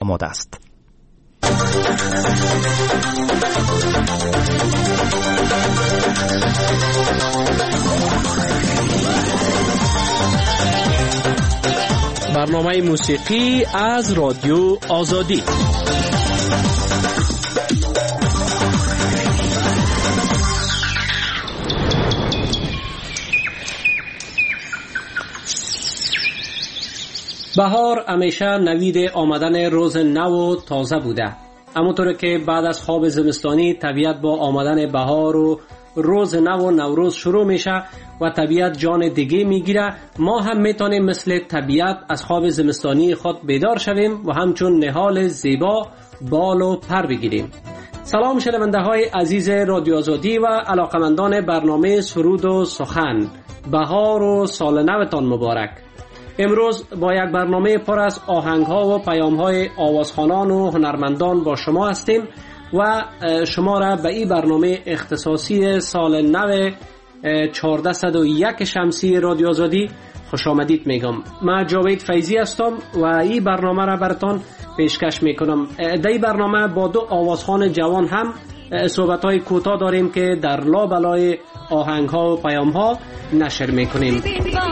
آماده است. برنامه موسیقی از رادیو آزادی. بهار همیشه نوید آمدن روز نو و تازه بوده. همونطور که بعد از خواب زمستانی طبیعت با آمدن بهار و روز نو و نوروز شروع میشه و طبیعت جان دیگه میگیره، ما هم میتونیم مثل طبیعت از خواب زمستانی خود بیدار شویم و همچون نهال زیبا بال و پر بگیریم. سلام شنونده های عزیز رادیو آزادی و علاقمندان برنامه سرود و سخن. بهار و سال نوتان مبارک. امروز با یک برنامه پر از آهنگ ها و پیام های آوازخوانان و هنرمندان با شما هستیم و شما را به این برنامه اختصاصی سال نو 1401 شمسی رادیو آزادی خوش آمدید میگم. من جاوید فیضی هستم و این برنامه را براتون پیشکش میکنم. در این برنامه با دو آوازخوان جوان هم صحبت های کوتاه داریم که در لابلای آهنگ ها و پیام ها نشر میکنیم.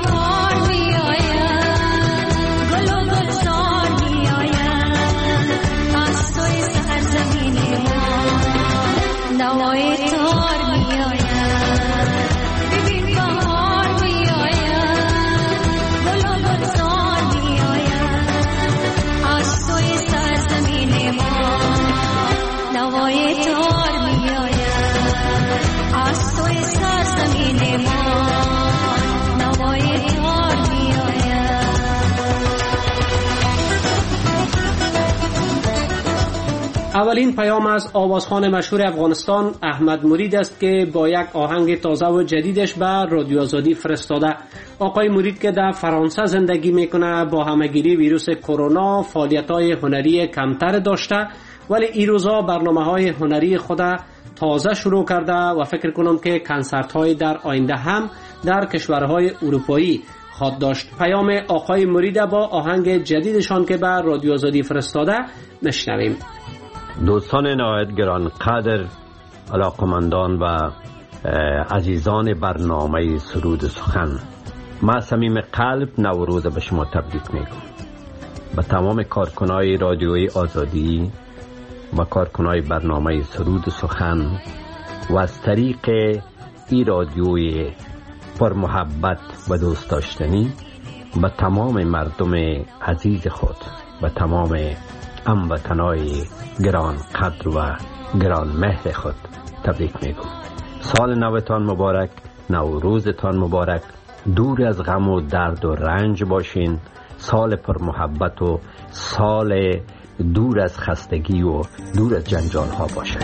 اولین پیام از آوازخوان مشهور افغانستان احمد مرید است که با یک آهنگ تازه و جدیدش به رادیو آزادی فرستاده. آقای مرید که در فرانسه زندگی میکنه با همهگیری ویروس کرونا فعالیت‌های هنری کمتر داشته، ولی این روزا برنامه‌های هنری خود تازه شروع کرده و فکر کنم که کنسرت‌های در آینده هم در کشورهای اروپایی خواهد داشت. پیام آقای مرید با آهنگ جدیدشان که به رادیو آزادی فرستاده نشنویم. دوستان نهایت گرانقدر، علاقمندان و عزیزان برنامه سرود سخن، من صمیم قلب نوروز به شما تبریک میگم. به تمام کارکنای رادیوی آزادی و کارکنای برنامه سرود سخن و از طریق این رادیوی پر محبت و دوست داشتنی به تمام مردم عزیز خود و تمام هموطنای گران قدر و گران مهر خود تبریک میگم. سال نوتان مبارک، نوروزتان مبارک. دور از غم و درد و رنج باشین. سال پر محبت و سال دور از خستگی و دور از جنجال ها باشه.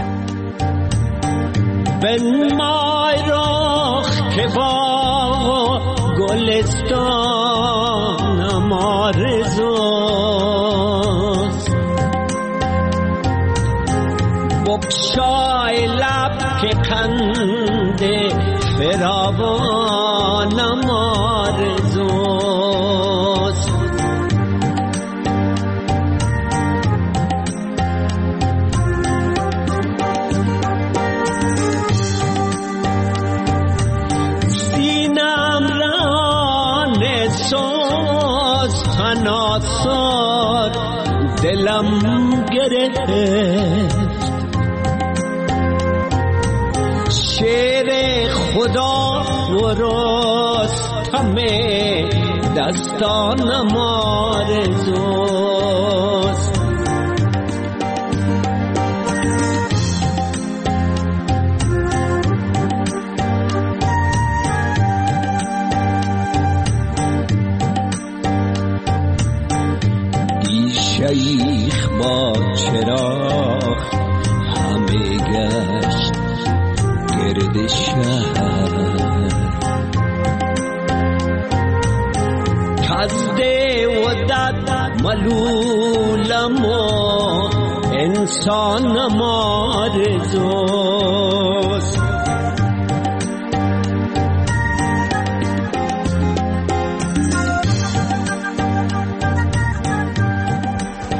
بنمای رخ که با گلستان آرزوست، بگشای لب که قند فراوانم آرزوست. سینم ران سوز تناسار دلم گرفت، شعر خدا و رستم دستانم آرزوست. دی شیخ با چراغ همه گشت گرد شهر، کزده و دد ملولم و انسانم آرزوست.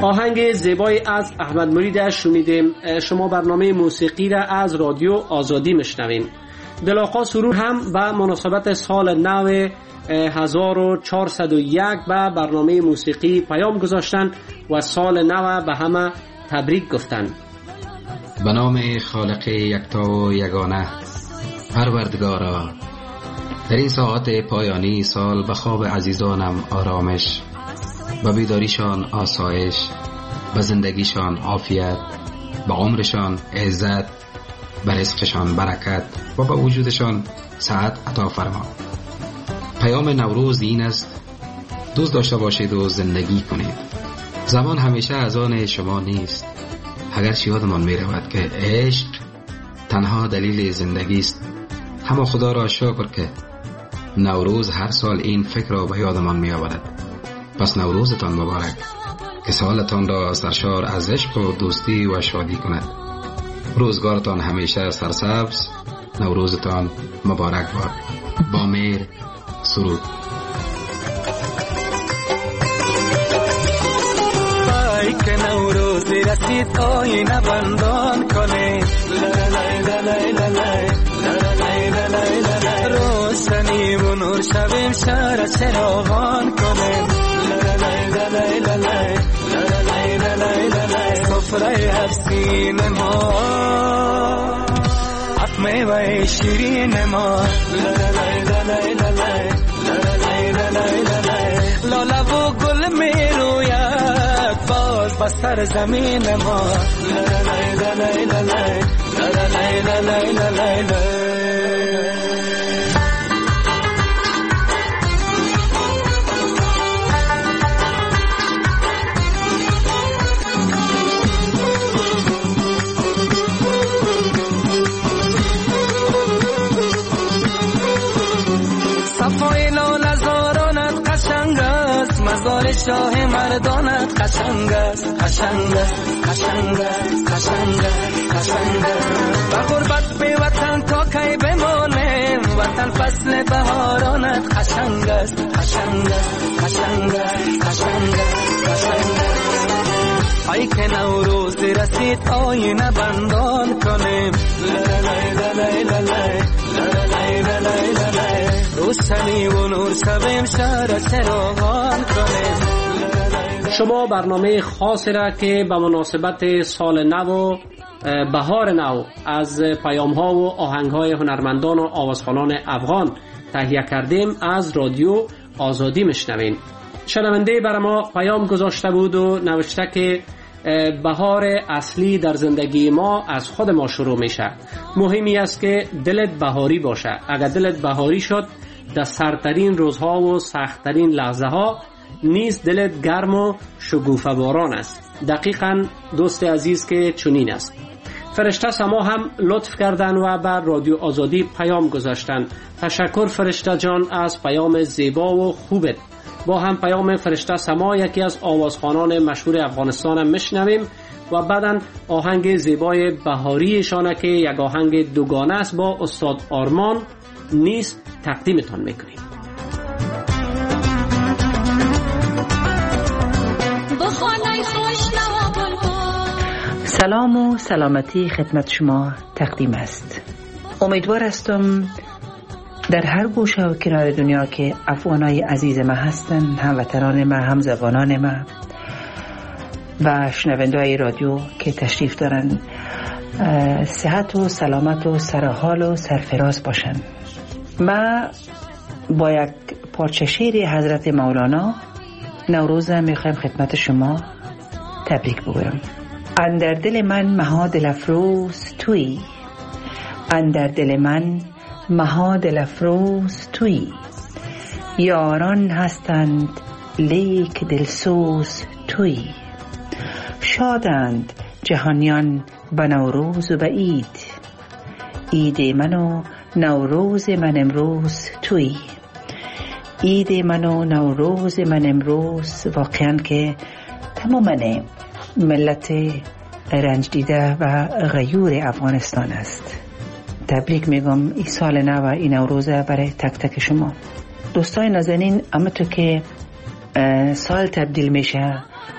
آهنگ زیبای از احمد مرید شنیدیم. شما برنامه موسیقی را از رادیو آزادی میشنوین. دلاقا سرور هم به مناسبت سال نو 1401 به برنامه موسیقی پیام گذاشتند و سال نو به همه تبریک گفتند. به نام خالق یکتا و یگانه، پروردگارا، در این ساعت پایانی سال به خواب عزیزانم آرامش، به بیداریشان آسایش، به زندگیشان عافیت، به عمرشان عزت، به رزقشان برکت و به وجودشان سعادت عطا فرما. پیام نوروز این است: دوست داشته باشید و زندگی کنید. زمان همیشه از آن شما نیست. اگر یادمان می رود که عشق تنها دلیل زندگی است، اما خدا را شکر که نوروز هر سال این فکر را به یادمان می آورد. پس نوروزتان مبارک، که سالتان را سرشار از عشق و دوستی و شادی کند. روزگارتان همیشه سرسبز. نوروزتان مبارک باد. با مهر، سرود. ای که نوروز رسید آینه بندان کنه، روشنی و نور شویم شهر چراغان کنه، سفره هفسین ما افمه و شیرین ما، لاله و گل می روید باز بستر زمین ما. مزار شاه مردانت قشنگ است، قشنگ است، قشنگ است، قشنگ است، قشنگ است. و غربت به وطن تا کی بمانیم، وطن فصل بهارانت قشنگ است، قشنگ است، قشنگ است، قشنگ است، قشنگ است. ای که نوروز رسید آینه بندان کنیم، روشنی و نور شویم شهر چراغان کنیم. شما برنامه خاصی را که به مناسبت سال نو، بهار نو، از پیام ها و آهنگ های هنرمندان و آوازخوانان افغان تهیه کردیم از رادیو آزادی میشنوین. شنونده بر ما پیام گذاشته بود و نوشته که بهار اصلی در زندگی ما از خود ما شروع میشه. مهمی است که دلت بهاری باشه. اگر دلت بهاری شد، در سردترین روزها و سختترین لحظه ها نیز دلت گرم و شگوفه باران است. دقیقاً دوست عزیز که چنین است. فرشته سما هم لطف کردن و بر رادیو آزادی پیام گذاشتن. تشکر فرشته جان از پیام زیبا و خوبت. با هم پیام فرشته سما، یکی از آوازخوانان مشهور افغانستان، هم میشنویم و بعداً آهنگ زیبای بهاریشانه که یک آهنگ دوگانه است با استاد آرمان نیز تقدیمتان میکنیم. سلام و سلامتی خدمت شما تقدیم است. امیدوار هستم در هر گوشه و کنار دنیا که افغانای عزیز ما هستند، هموطنان ما، همزبانان ما و شنونده‌های رادیو که تشریف دارند، صحت و سلامت و سرحال و سرفراز باشند. ما با یک پارچه شعر حضرت مولانا نوروز میخوایم خدمت شما تبریک بگویم. اندر دل من مها دل افروز تویی، اندر دل من مها دل افروز تویی، یاران هستند لیک دلسوز تویی، شادند جهانیان به نوروز و به عید، عید من و نوروز من امروز تویی، عید من و نوروز من امروز واقعا که تمام ملت رنج دیده و غیور افغانستان است. تبریک میگم این سال نو و این نوروزه برای تک تک شما دوستای نازنین. اما تو که سال تبدیل میشه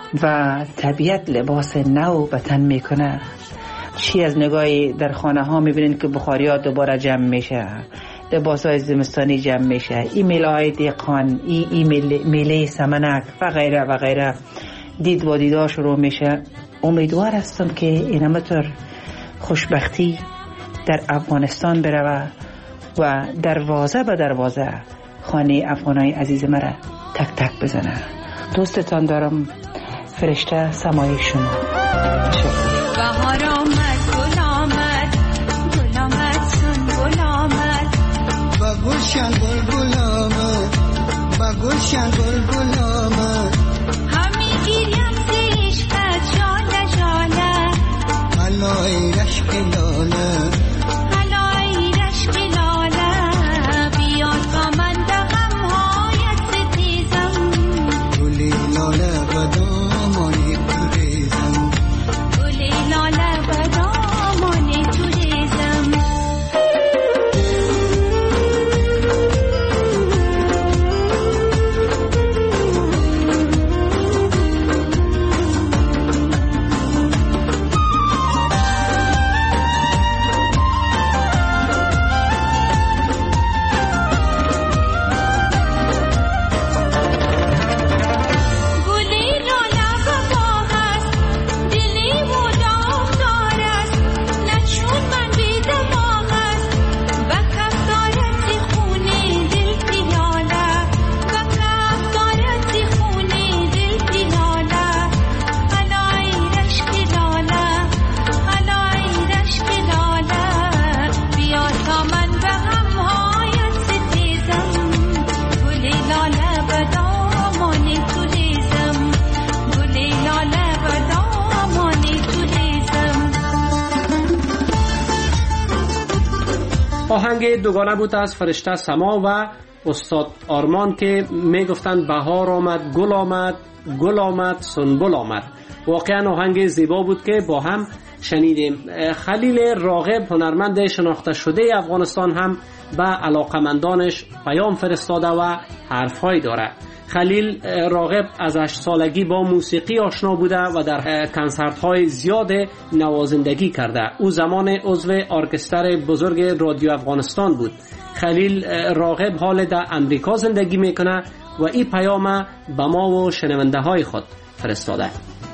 و طبیعت لباس نو به تن میکنه. چی از نگاهی در خانه ها میبینین که بخاری ها دوباره جمع میشه، لباس های زمستانی جمع میشه، ایمیل های دیقان، میله سمنک و غیره و غیره، دید و دیدار شروع میشه. امیدوار هستم که اینمطور خوشبختی در افغانستان بره و دروازه به دروازه خانه افغانای عزیز مرا تک تک بزنه. دوستتان دارم. فرشته سمای شما. بهار آمد، گل آمد، گل آمد، سن گل آمد، با گلشن گل آمد، با گلشن گل آمد، همی گیریم ز عشقت ژاله ژاله، علای رشک لاله، علای رشک لاله، بیاد با من به غمهایت ستیزم، گلی لاله و دامانی بریزم، گلی لاله و دامانی تو ریزم. آهنگ دوگانه بود از فرشته سما و استاد آرمان که میگفتند بهار آمد، گل آمد، گل آمد، سنبل آمد. واقعا آهنگ زیبا بود که با هم شنیدیم. خلیل راغب هنرمند شناخته شده افغانستان هم به علاقمندانش پیام فرستاده و حرفهایی داره. خلیل راغب از 8 سالگی با موسیقی آشنا بوده و در کنسرت‌های زیاد نوازندگی کرده. او زمان عضو ارکستر بزرگ رادیو افغانستان بود. خلیل راغب حال در امریکا زندگی میکنه و این پیام به ما و شنونده های خود فرستاده.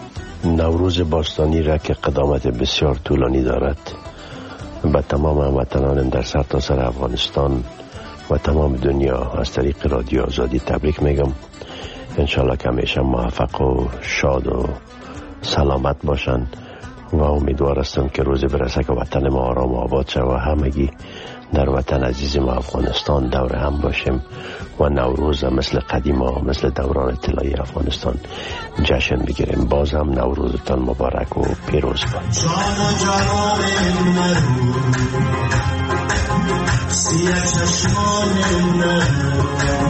نوروز باستانی را که قدامت بسیار طولانی دارد، به تمام هموطنان در سرتاسر افغانستان و تمام دنیا از طریق رادیو آزادی تبریک میگم. انشالله که همیشه موفق و شاد و سلامت باشن و امیدوار هستم که روزی برسه که وطن ما آرام و آباد شد و همگی در وطن عزیز ما افغانستان دور هم باشیم و نوروز مثل قدیما، مثل دوران طلایی افغانستان جشن بگیریم. باز هم نوروزتان مبارک و پیروز باد. سیه چشمان مرو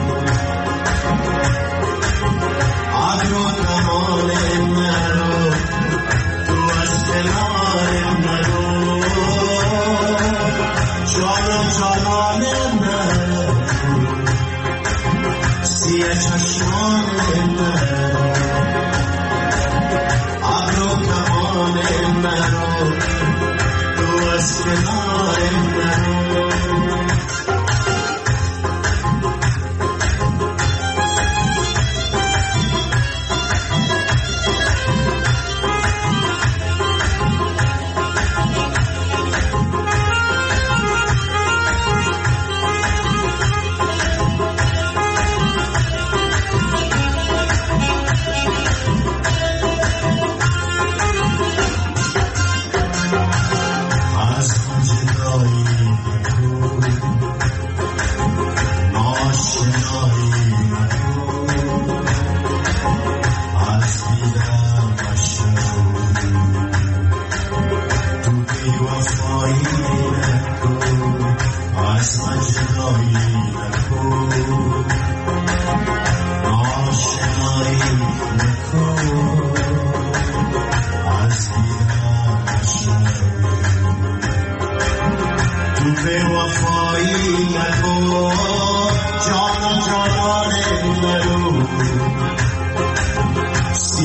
عقل و کمال مرو تو از کنار مرو جان و جانان مرو سیه چشمان مرو عقل و کمال مرو تو از کنار مرو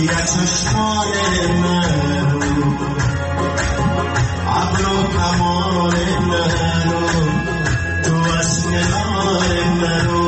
یا چشمان من ابر و کمان من تو از کنار من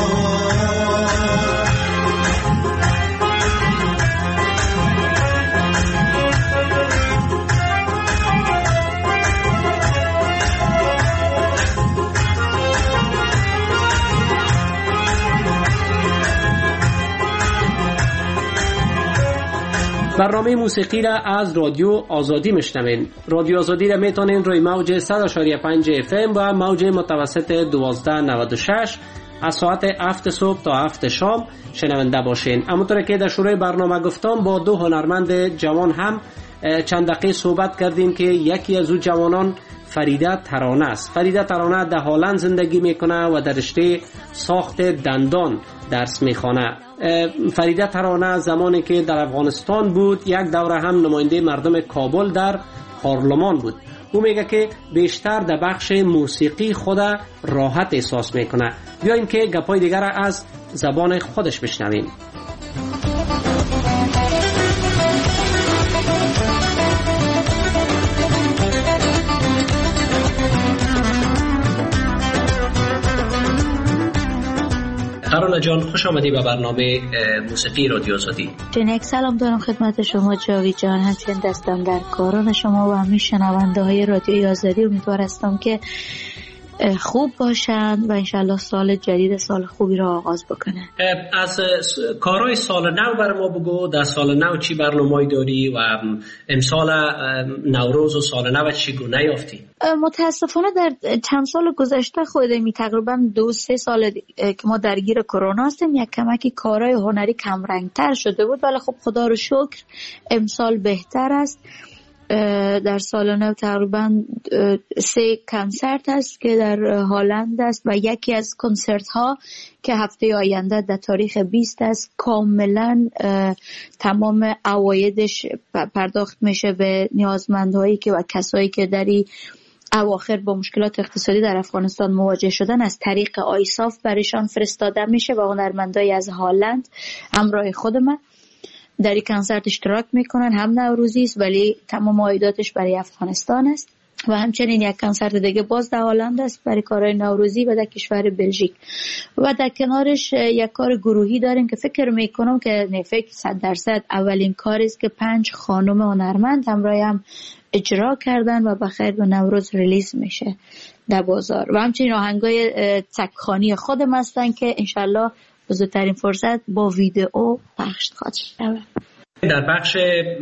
برنامه موسیقی را از رادیو آزادی میشنوین. رادیو آزادی را میتونین روی موج 100.5 FM و موج متوسط 1296 از ساعت 7 صبح تا 7 شام شنونده باشین. همونطور که در شروع برنامه گفتم با دو هنرمند جوان هم چند دقیقه صحبت کردیم که یکی از اون جوانان فریده ترانه است. فریده ترانه در هلند زندگی میکنه و در رشته ساخت دندان درس میخوانه. فریده ترانه زمانی که در افغانستان بود یک دوره هم نماینده مردم کابل در پارلمان بود. او میگه که بیشتر در بخش موسیقی خود راحت احساس میکنه. بیاییم که گپای دیگر از زبان خودش بشنویم. ترانه جان خوش آمدی به برنامه موسیقی رادیو آزادی. یک سلام دارم خدمت شما جاوید جان، همچنین دستم در کاران شما و همه شنونده های رادیو آزادی. امیدوار هستم که خوب باشن و انشالله سال جدید سال خوبی را آغاز بکنه. از کارهای سال نو بر ما بگو. در سال نو چی برنامه‌ای داری و امسال نوروز و سال نو چگونه یافتی؟ متاسفانه در چند سال گذشته خودم تقریبا 2-3 سال که ما درگیر کرونا هستیم، یک کمکی کارهای هنری کم رنگتر شده بود، ولی خب خدا رو شکر امسال بهتر است. در سال نو تقریبا 3 کنسرت است که در هلند است و یکی از کنسرت ها که هفته آینده در تاریخ 20 است کاملا تمام عوایدش پرداخت میشه به نیازمندهایی که و کسایی که در اواخر با مشکلات اقتصادی در افغانستان مواجه شدن از طریق آیساف برایشان فرستاده میشه و هنرمندای از هلند همراه خود من در این کنسرت اشتراک میکنن. هم نوروزی است ولی تمام عایداتش برای افغانستان است و همچنین یک کنسرت دیگه باز در هلند است برای کارهای نوروزی و در کشور بلژیک و در کنارش یک کار گروهی داریم که فکر میکنم که نفک 100% اولین کاری است که 5 خانم هنرمند همراه هم اجرا کردن و بخیر به نوروز ریلیز میشه در بازار و همچنین آهنگای تکخانی خودم هستن که انشالله بزرگترین فرصت با ویدئو پخش خواهد شود. در بخش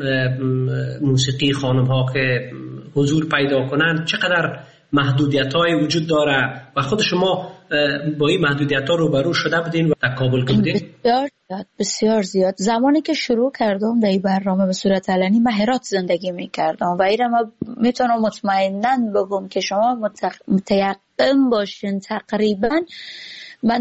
موسیقی خانم ها که حضور پیدا کنند چقدر محدودیت های وجود داره و خود شما با این محدودیت ها روبرو شده بودین و در کابل که بودین؟ بسیار زیاد. زمانی که شروع کردم در این برنامه به صورت علنی من هرات زندگی میکردم و ایرم میتونم مطمئناً بگم که شما متیقن باشین تقریباً من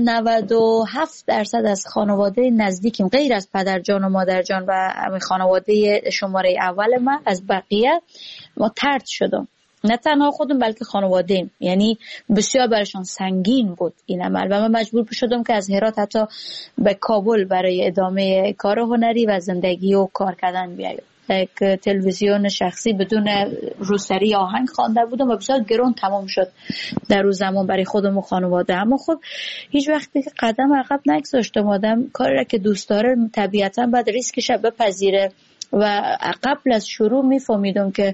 97% از خانواده نزدیکیم غیر از پدرجان و مادرجان و خانواده شماره اول من از بقیه ما طرد شدم. نه تنها خودم بلکه خانواده‌ام، یعنی بسیار برایشان سنگین بود این عمل و من مجبور شدم که از هرات حتی به کابل برای ادامه کار هنری و زندگی و کار کردن بیایم. یک تلویزیون شخصی بدون روسری آهنگ خوانده بودم و بسیار گران تمام شد در روز زمان برای خودم و خانواده. اما خب هیچ وقتی که قدم عقب نگذاشتم. آدم کاری را که دوست داره طبیعتا باید ریسکش بپذیره و قبل از شروع میفهمیدم که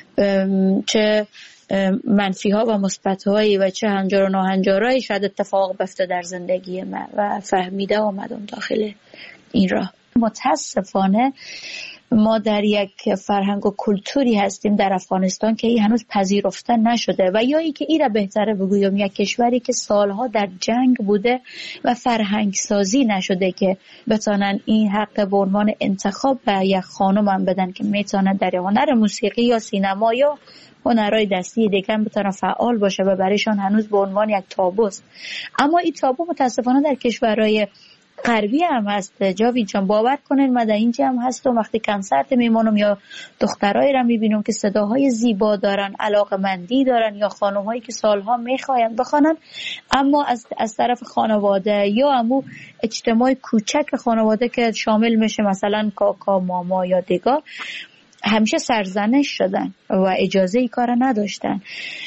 چه منفی ها و مثبت هایی و چه هنجار و ناهنجارهایی شاید اتفاق بیفته در زندگی من و فهمیده آمدم داخل این راه. متاسفانه ما در یک فرهنگ و کلتوری هستیم در افغانستان که این هنوز پذیرفته نشده و یا ای که این را بهتره بگویم یک کشوری که سالها در جنگ بوده و فرهنگ سازی نشده که بتانن این حق به عنوان انتخاب به یک خانم هم بدن که میتونه در هنر موسیقی یا سینما یا هنرهای دستی دیگه بتونه فعال باشه و برایشان هنوز به عنوان یک تابوست. اما این تابو متاسفانه در کشورهای غربی هم هست. جاوید جان باور کنین من در اینجا هم هست و وقتی کنسرت میمونم یا دخترایی را میبینم که صداهای زیبا دارن، علاقمندی دارن، یا خانم‌هایی که سالها میخواین بخوانن اما از طرف خانواده یا همو اجتماع کوچک خانواده که شامل میشه مثلا کاکا، ماما یا دگا همیشه سرزنش شدن و اجازه ای کار نداشتن.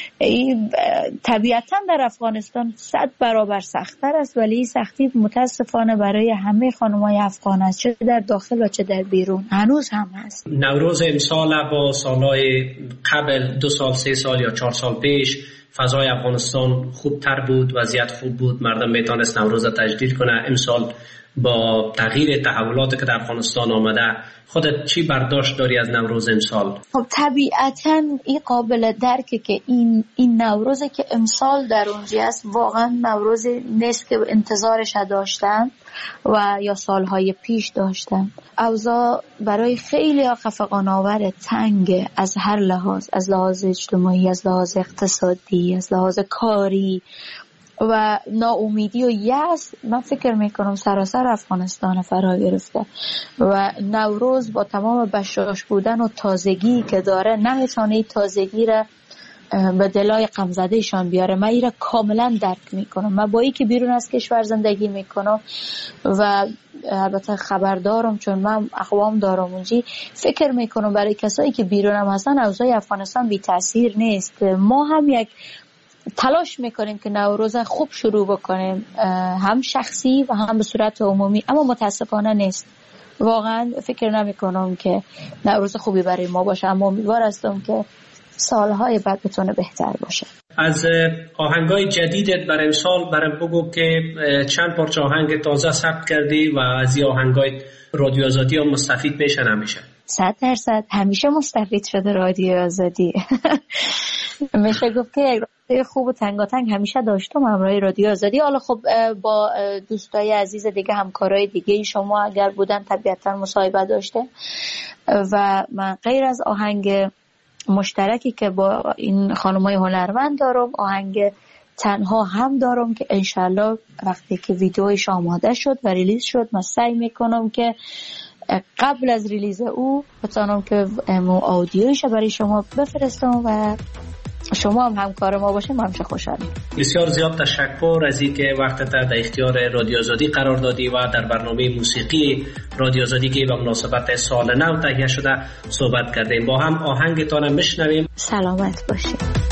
طبیعتا در افغانستان 100 برابر سخت‌تر است، ولی این سختی متاسفانه برای همه خانم‌های افغان است، چه در داخل و چه در بیرون هنوز هم هست. نوروز امسال با سالهای قبل 2 سال 3 سال یا 4 سال پیش فضای افغانستان خوبتر بود، وضعیت خوب بود، مردم میتونست نوروز تجدید کنه. امسال با تغییر تحولاتی که در افغانستان آمده خودت چی برداشت داری از نوروز امسال؟ خب طبیعتاً این قابل درکه که این نوروزی که امسال در اونجا است واقعا نوروز نیست که انتظارش داشتن و یا سالهای پیش داشتن. اوضاع برای خیلی خفقان‌آور، تنگ از هر لحاظ، از لحاظ اجتماعی، از لحاظ اقتصادی، از لحاظ کاری و ناامیدی و یأس. من فکر میکنم سراسر افغانستان فرا گرفته و نوروز با تمام بشاش بودن و تازگی که داره نمیتونه تازگی را به دلای غمزدهشان بیاره. من این را کاملا درک میکنم. من با این که بیرون از کشور زندگی میکنم و البته خبردارم چون من اقوام دارم اونجی، فکر میکنم برای کسایی که بیرون هم هستن اوضاع افغانستان بی تاثیر نیست. ما هم یک تلاش میکنیم که نوروز خوب شروع بکنیم، هم شخصی و هم به صورت عمومی، اما متاسفانه نیست. واقعا فکر نمیکنم که نوروز خوبی برای ما باشه، اما امیدوار هستم که سالهای بعد بتونه بهتر باشه. از آهنگای جدیدت برای امسال برام بگو که چند پارچه آهنگ تازه ثبت کردی و از این آهنگای رادیو آزادی هم مستفید میشن همیشه؟ 100% همیشه مستفید شده رادیو آزادی. میشه گفت که یک رادیو خوب و تنگاتنگ همیشه داشتم همراه رادیو آزادی. حالا خب با دوستای عزیز دیگه، همکارای دیگه شما اگر بودن طبیعتا مصاحبه داشته و من غیر از آهنگ مشترکی که با این خانمای هنرمند دارم، آهنگ تنها هم دارم که انشالله وقتی که ویدیوش آماده شد و ریلیز شد من سعی میکنم که قبل از ریلیز او بتونم که آدیوش برای شما بفرستم و شما هم همکار ما باشیم. ما همیشه خوشحالیم. بسیار زیاد تشکر از اینکه وقتت در اختیار رادیو آزادی قرار دادی و در برنامه موسیقی رادیو آزادی که به مناسبت سال نو تهیه شده صحبت کردیم. با هم آهنگتان میشنویم. سلامت باشید.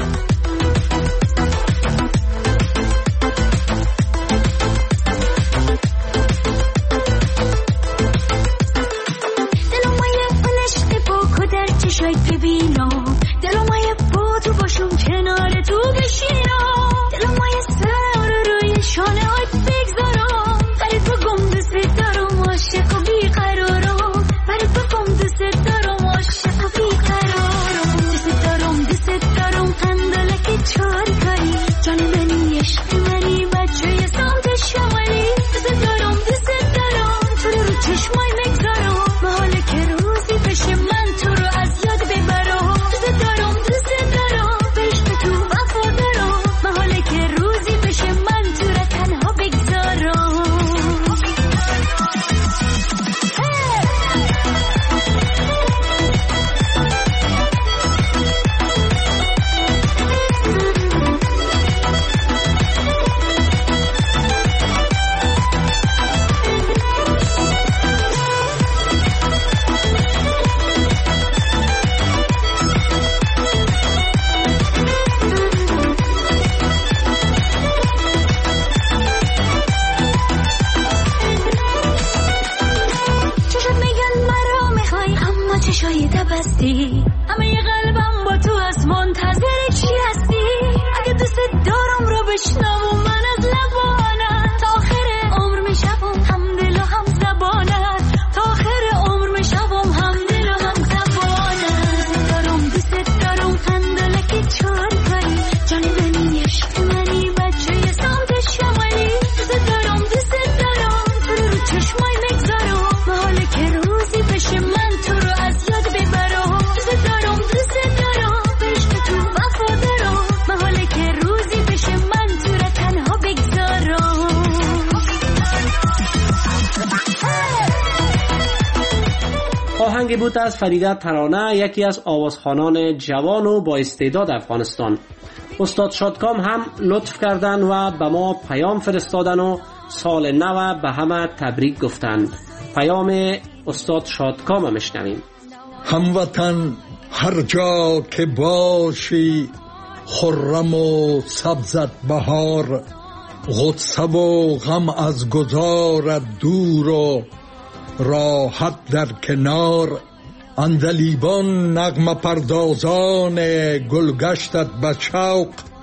آهنگی بود از فریده ترانه، یکی از آوازخوانان جوان و با استعداد افغانستان. استاد شادکام هم لطف کردن و به ما پیام فرستادن و سال نو به همه تبریک گفتند. پیام استاد شادکام میشنویم. هموطن هر جا که باشی خرم و سبزت بهار، غصه و غم از گذارت دور و راحت در کنار. اندلیبان نغمه پردازان گلگشتت به شوق،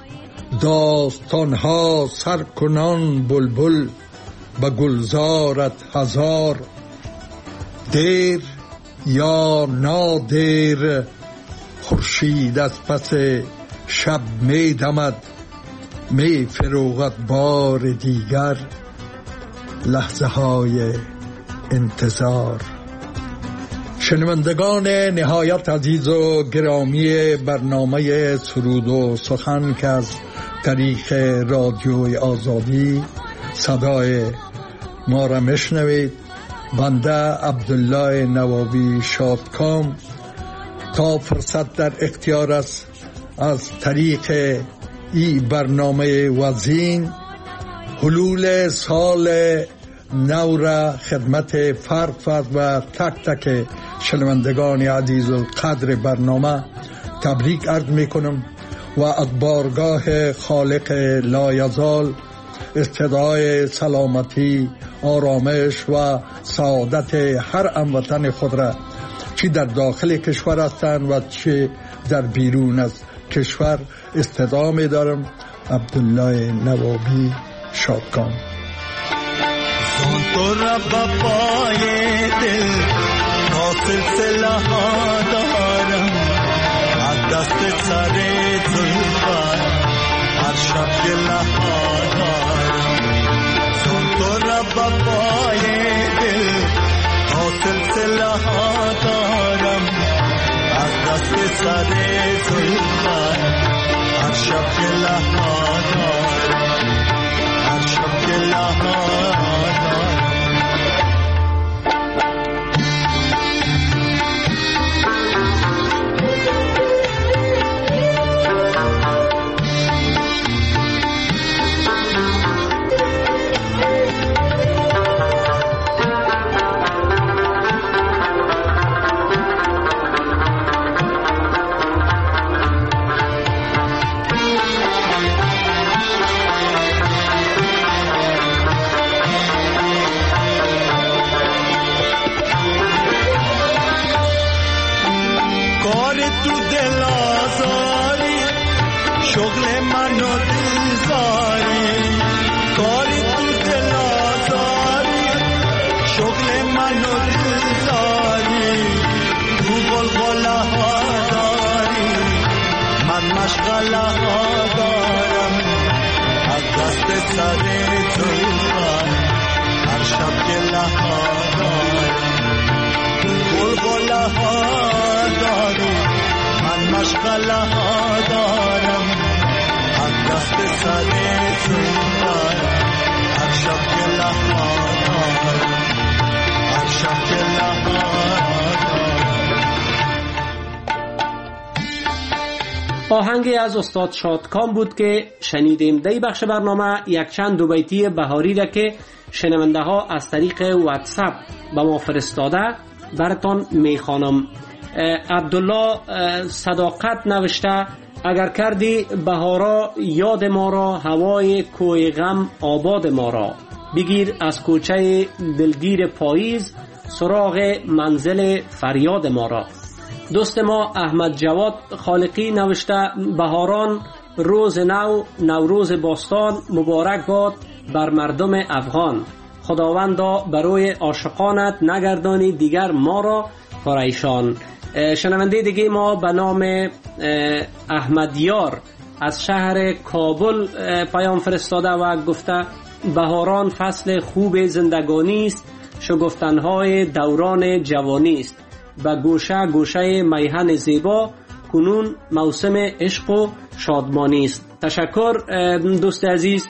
داستانها سر کنان بلبل به گلزارت هزار. دیر یا نادیر خورشید از پس شب می دمد، می فروغد بار دیگر لحظه های انتظار. شنوندگان نهایت عزیز و گرامی برنامه سرود و سخن که از طریق رادیوی آزادی صدای ما را میشنوید، بنده عبدالله نوابی شادکام تا فرصت در اختیار است از طریق این برنامه وزین حلول سال نو را خدمت فرد و تک تک شنوندگان عزیز القدر برنامه تبریک عرض می کنم و از بارگاه خالق لایزال استدعای سلامتی، آرامش و سعادت هر هموطن خود را چی در داخل کشور هستند و چی در بیرون از کشور استدعا می دارم. عبدالله نوابی شادکام. تو رب پای دل تا سلسله ها دارم، از دست سر زلفت هر شب گله ها دارم. تو رب پای دل تا سلسله ها دارم، از دست سر زلفت هر شب گله ها دارم، هر شب گله ها دارم. شغل من و دلزاری، کاری تو دل آزاری، شغل من و دلزاری. تو غلغله ها داری، من مشغله ها دارم، از دست سر زلفت هر شب گله ها دارم. تو غلغله ها داری، من مشغله ها دارم، دست سر زلفت هر شب گله ها دارم، هر شب گله ها دارم. آهنگی از استاد شادکام بود که شنیدیم. در بخش برنامه یک چند دو بیتی بهاری را که شنونده ها از طریق واتساپ به ما فرستاده براتون میخوانم. عبدالله صداقت نوشته: اگر کردی بهارا یاد ما را، هوای کوی غم آباد ما را. بگیر از کوچه دلگیر پاییز، سراغ منزل فریاد ما را. دوست ما احمد جواد خالقی نوشته: بهاران روز نو، نوروز باستان، مبارک باد بر مردم افغان. خداوندا برای عاشقانت نگردانی دیگر ما را پریشان. شنونده دیگه ما به نام احمدیار از شهر کابل پیام فرستاده و گفته: بهاران فصل خوب زندگانی است، شگفتنهای دوران جوانی است. به گوشه گوشه میهن زیبا، کنون موسم عشق و شادمانی است. تشکر دوست عزیز.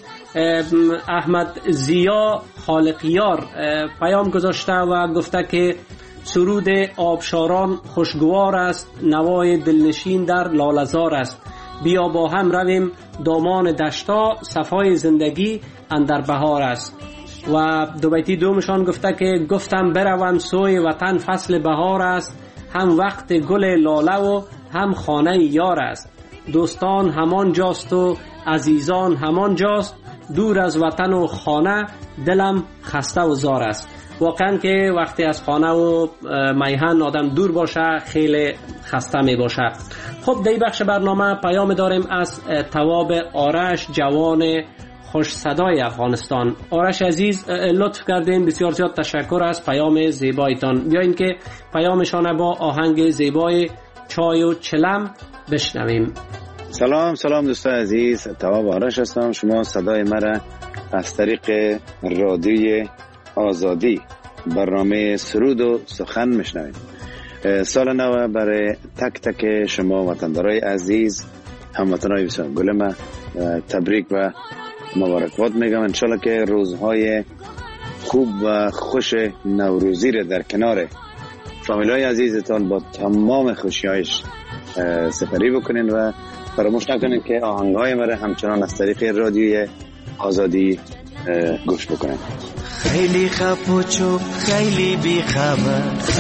احمد زیا خالقیار پیام گذاشته و گفته که سرود آبشاران خوشگوار است، نوای دلنشین در لاله‌زار است. بیا با هم رویم دامان دشتا، صفای زندگی اندر بهار است. و دو بیتی دومشان گفته که گفتم بروم سوی وطن فصل بهار است، هم وقت گل لاله و هم خانه یار است. دوستان همان جاست و عزیزان همان جاست، دور از وطن و خانه دلم خسته و زار است. واقعا که وقتی از خانه و میهن آدم دور باشه خیلی خسته می باشه. خب در این بخش برنامه پیام داریم از تواب آرش، جوان خوش صدای افغانستان. آرش عزیز لطف کردین، بسیار زیاد تشکر از پیام زیبایتان. بیاین که پیامشان با آهنگ زیبای چای و چلم بشنویم. سلام دوستان عزیز، تواب آرش هستم. شما صدای مرا از طریق رادیوی آزادی برنامه سرود و سخن میشنوید. سال نو برای تک تک شما وطندارای عزیز، هموطنای بسیار گلم تبریک و مبارکباد میگم. انشالله که روزهای خوب و خوش نوروزی را در کنار فامیلای عزیزتان با تمام خوشی‌هایش سپری بکنین و فراموش نکنین که آهنگ‌های مرا همچنان از طریق رادیوی آزادی گوش بکنین. خیلی خپوچو خیلی بی خبر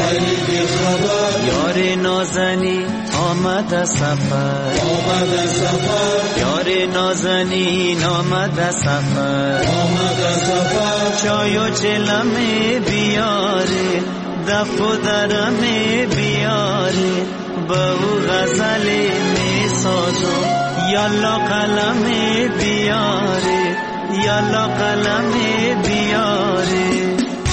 یار نازنی آمد سفر یار نازنین آمد سفر چای و چلمه بیاره دف و درمه بیاره بهو غزل می سازو یالا قلمه بیاره یالا قلمه بیاره.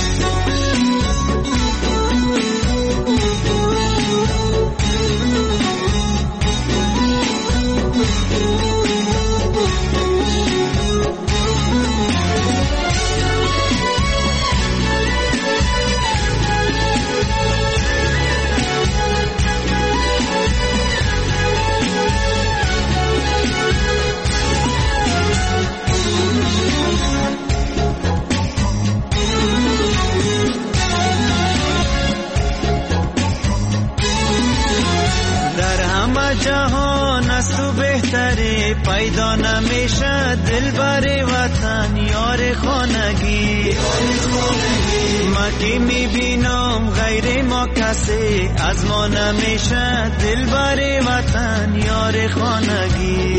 جهان از تو بهتره پیدا نمیشه دلبر وطن یار خانگی ما که میبینم غیر ما کسی از ما نمیشه دلبر وطن یار خانگی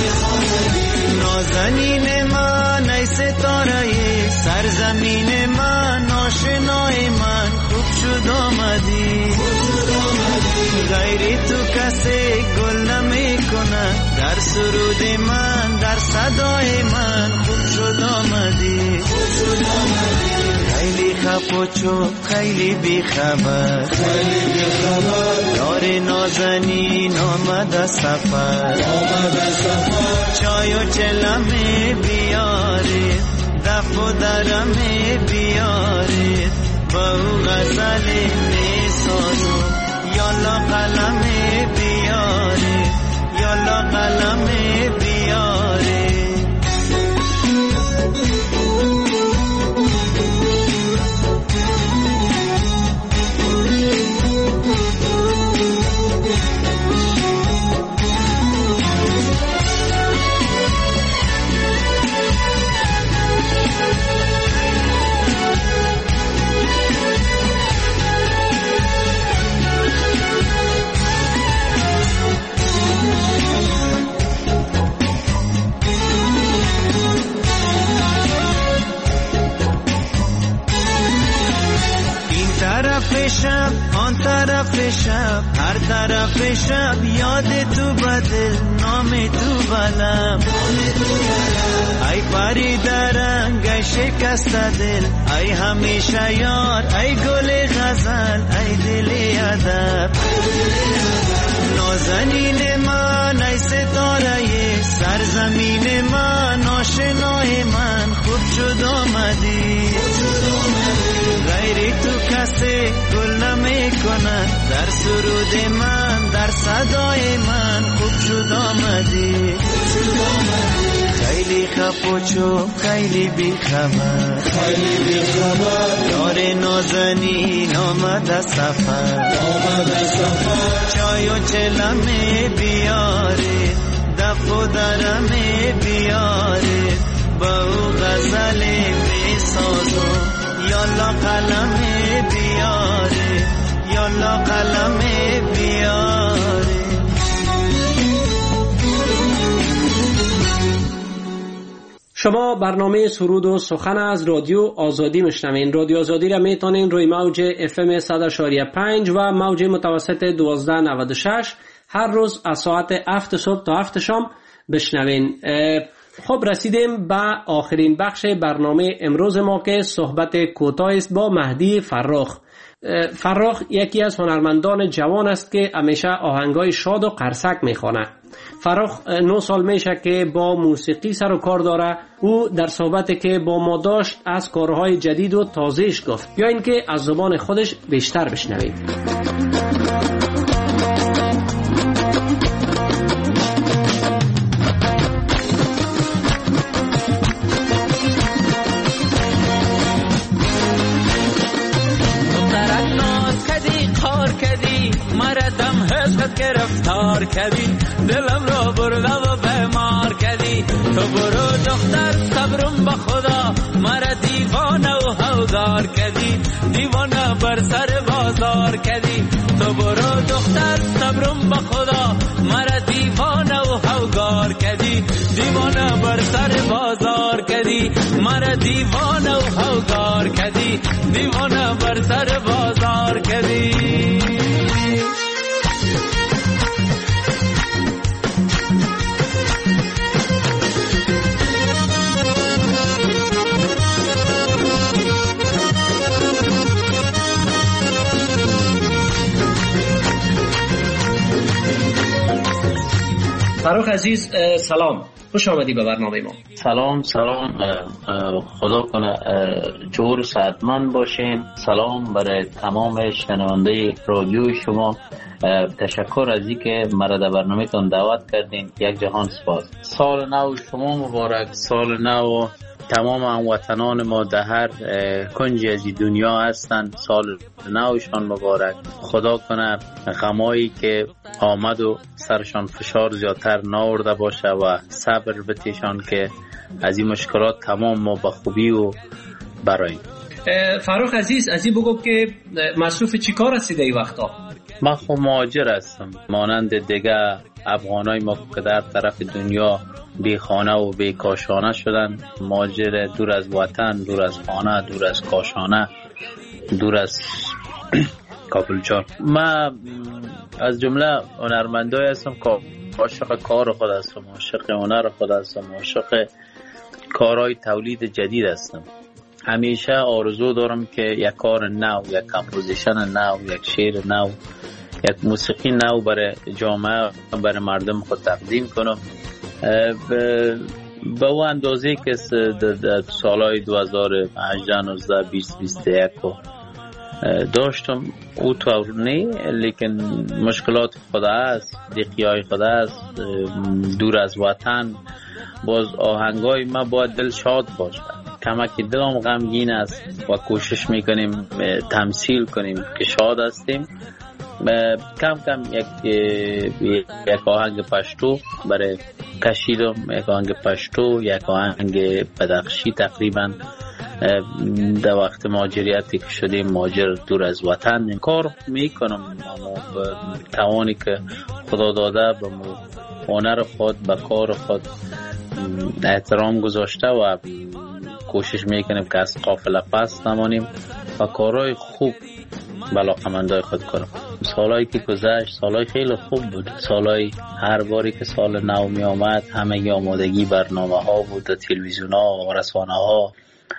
نازنین من ای ستاره سرزمین من آشنای من خوب شد آمدی غیری تو کسی گل نمی کنه در سرود من در صدای من خوب شد آمدی خیلی خپوچو خیلی بی خبر یار نازنین آمد سفر چای و چلمه بیاره دف و درمه بیاره بهو غزل می سازو یالا قلمه بیاره یالا قلمه بیاره. شب آن طرف شب هر طرف شب یاد تو بدل نام تو بلم ای پری درنگ ای شکست دل ای همیشه یار ای گل غزل ای دل ادب نازنین من ای ستاره سرزمین من آشنای من خوب شد آمدی غیری تو کسی گل نمی کنه در سرود من در صدای من خوب شد آمدی خیلی خپوچو خیلی بی خبر یار نازنین آمد سفر چای و چلمه بیاره دف و درمه بیاره با او غزل بسازو یالا قلمه بیاره یالا قلمه بیاره. شما برنامه سرود و سخن از رادیو آزادی میشنوین. رادیو آزادی را میتونین روی موج FM 100.5 و موج متوسط 1296 هر روز از ساعت 7 صبح تا 7 شام بشنوین. خب رسیدیم به آخرین بخش برنامه امروز ما که صحبت کوتاه است با مهدی فراخ. فراخ یکی از هنرمندان جوان است که همیشه آهنگای شاد و قرصک میخوانه. فراخ 9 سال میشه که با موسیقی سر و کار داره. او در صحبتی که با ما داشت از کارهای جدید و تازهش گفت. یا اینکه از زبان خودش بیشتر بشنویم. گرفتار کردی دلم را برده و بیمار کردی تو برو دختر صبرم به خدا مرا دیوانه و هوگار کردی دیوانه بر سر بازار کردی تو برو دختر صبرم به خدا مرا دیوانه و هوگار کردی دیوانه بر سر بازار کردی مرا دیوانه و هوگار کردی دیوانه بر سر بازار کردی. فراخ عزیز سلام، خوش آمدی به برنامه ما. سلام خدا کنه جور صحتمند باشین. سلام برای تمام شنونده رادیو شما. تشکر از اینکه مرا در برنامه تان دعوت کردین. یک جهان سپاس. سال نو شما مبارک. سال نو تمام هموطنان ما در هر کنجی از دنیا هستند. سال نوشان مبارک. خدا کنه غمایی که آمد و سرشان فشار زیادتر نآورده باشه و صبر بتیشان که از این مشکلات تمام ما به خوبی و براییم. فراخ عزیز از این بگو که مصروف چی کار هستید این وقتا؟ من خب مهاجر هستم مانند دیگه افغانای ما که در طرف دنیا بی خانه و بی کاشانه شدن. مهاجر دور از وطن، دور از خانه، دور از کاشانه، دور از کابل جان. من از جمله هنرمندای هستم که عاشق کار خود هستم، عاشق هنر خود هستم، عاشق کارهای تولید جدید هستم. همیشه آرزو دارم که یک کار نو، یک کمپوزیشن نو، یک شعر نو، یک موسیقی نو برای جامعه، برای مردم خود تقدیم کنم. به اون اندازه که در سالهای 2018 19 20 21 داشتم او طور نه، لیکن مشکلات خود است، دیقیای خود است، دور از وطن. باز آهنگای ما باید دل شاد باشه. کمکی دلم غمگین است و کوشش میکنیم تمثیل کنیم که شاد هستیم. کم کم یک آهنگ پشتو برای کشیدم، یک آهنگ پشتو، یک آهنگ بدخشی. تقریبا در وقت مهاجریتی که شدیم مهاجر دور از وطن کار میکنم، اما توانی که خدا داده به هنر خود، به کار خود احترام گذاشته و کوشش میکنیم که از قافله پس نمانیم و کارهای خوب علاقه‌مندای خود کنم. سالایی که گذشت سالای خیلی خوب بود. سالای هر باری که سال نو می آمد همه آمادگی برنامه ها بود، تلویزیون ها و رسانه ها،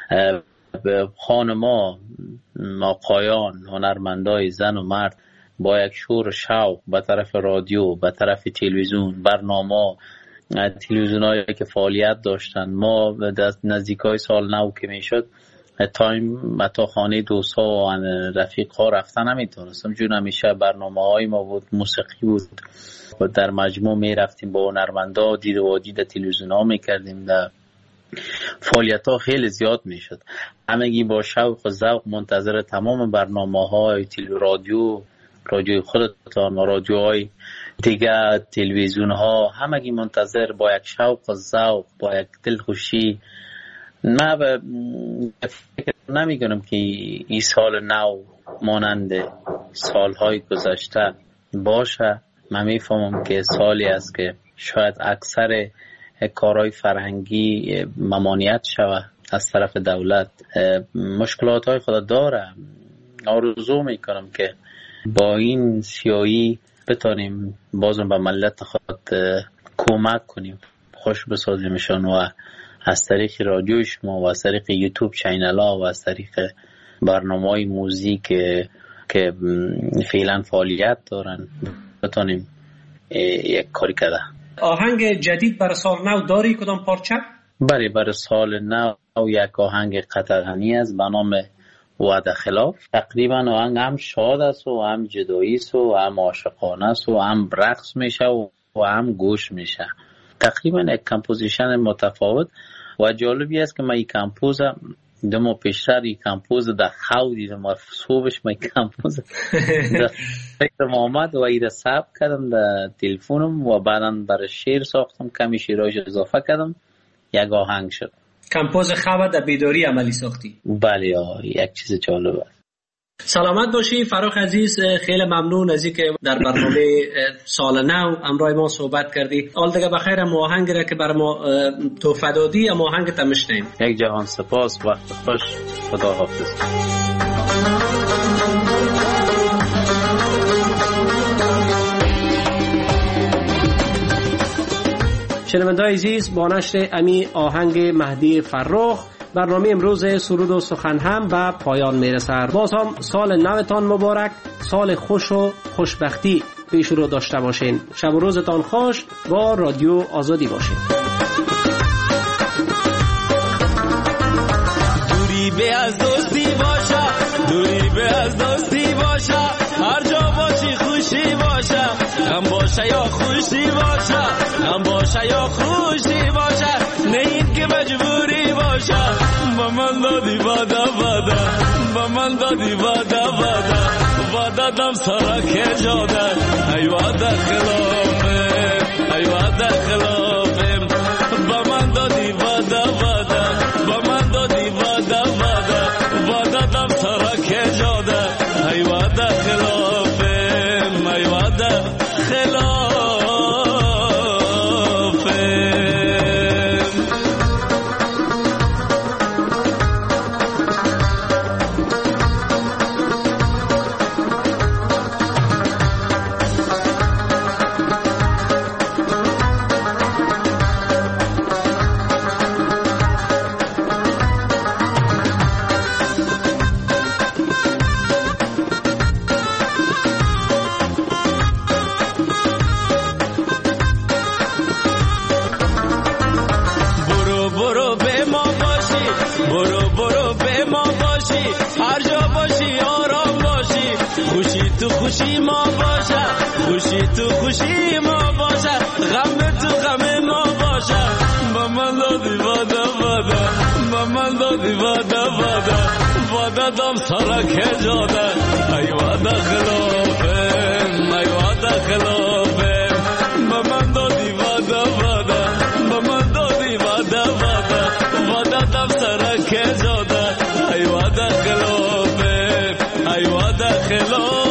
خانما، آقایان، هنرمندای زن و مرد با یک شور و شوق به طرف رادیو، به طرف تلویزیون، برنامه تلویزیونایی که فعالیت داشتن. ما نزدیکای سال نو که میشد تا خانه دوستا و رفیقا رفتن نمیتونستم، چون همیشه برنامه های ما بود، موسیقی بود و در مجموع میرفتیم با هنرمندا دید و دید تلویزیون ها میکردیم، در فعالیت ها خیلی زیاد میشد. همگی با شوق و ذوق منتظر تمام برنامه های رادیوی خودتان و رادیوهای دیگه، تلویزیون ها، همگی منتظر با یک شوق و ذوق، با یک دلخوشی. من فکر نمی کنم که این سال نو مانند سالهای گذشته باشه. من میفهمم که سالی است که شاید اکثر کارهای فرهنگی ممانعت شود از طرف دولت. مشکلات های خود داره. آرزو میکنم که با این سیایی بتانیم بازم به ملت خود کمک کنیم، خوش بسازیمشان و از طریق رادیو شما و از طریق یوتیوب چینل ها و از طریق برنامه‌های موزیک که فعلا فعالیت دارن بتانیم یک کاری کرده. آهنگ جدید برای سال نو داری کدام پارچه؟ بله، برای سال نو یک آهنگ قطعی است به نام وعده خلاف. تقریبا آهنگ هم شاد است و هم جدایی است و هم عاشقانه است و هم رقص میشه و هم گوش میشه. تقریبا یک کمپوزیشن متفاوت و جالبی است که من این کمپوز دمو پیشتر این کمپوز در خو دیدم و صبحش من کمپوز در فکر آمد و این ثبت کردم در تلفنم و بعدا برای شعر ساختم، کمی شعرهاش اضافه کردم، یک آهنگ شد. کمپوز خو در بیداری عملی ساختی؟ بله، یک چیز جالب است. سلامت باشی فراخ عزیز، خیلی ممنون از اینکه در برنامه سال نو همراه ما صحبت کردی. حال دیگه بخیر. آهنگی را که بر ما تحفه دادی اما آهنگ تا میشنیم. یک جهان سپاس، وقت خوش، خدا حافظ. شنونده‌های عزیز، با نشر امی آهنگ مهدی فرخ برنامه امروز سرود و سخن هم به پایان میرسد. باز هم سال نوتان مبارک، سال خوش و خوشبختی پیش رو داشته باشین. شب و روزتان خوش، با رادیو آزادی باشین. دوری به از دوستی باشه، دوری به از دوستی باشه، هر جا باشی خوشی باشه، هم باشه یا خوشی باشه، هم باشه یا خوشی باشه، نه این که مجبوری باشه. با من دادی واده واده، با من دادی واده واده، واده دم سرک جاده، ای واده خلافه، ای واده خلافه. با من دادی واده واده، با من دادی واده واده، واده دم سرک جاده، ای واده خلافه، ای واده خلافه. خوشی ما باشه، خوشی تو خوشی ما باشه، غم تو غم ما باشه. با من دادی واده واده، با من دادی واده واده، واده دم سرک جاده، ای واده خلافه، ای واده خلافه. با من دادی واده واده، با من دادی واده واده، واده دم سرک جاده، ای واده خلافه، ای واده خلافه.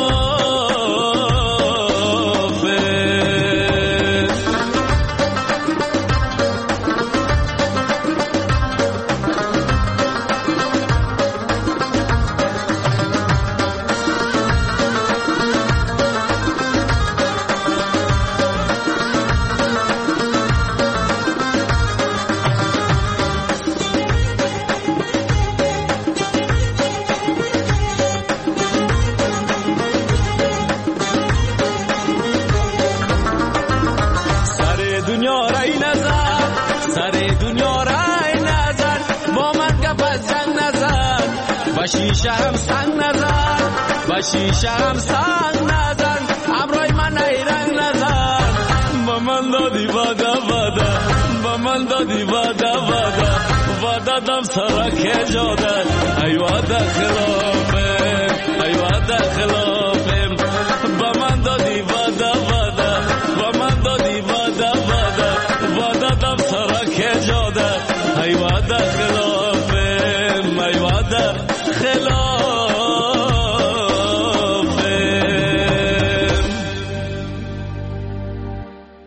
شیشه هم سنگ نزن، با شیشه هم سنگ نزن، امروی من ای رنگ نزن. با من دادی واده واده، به من دادی وعده دم سرک جاده ای وعده خلافه ای وعده خلافه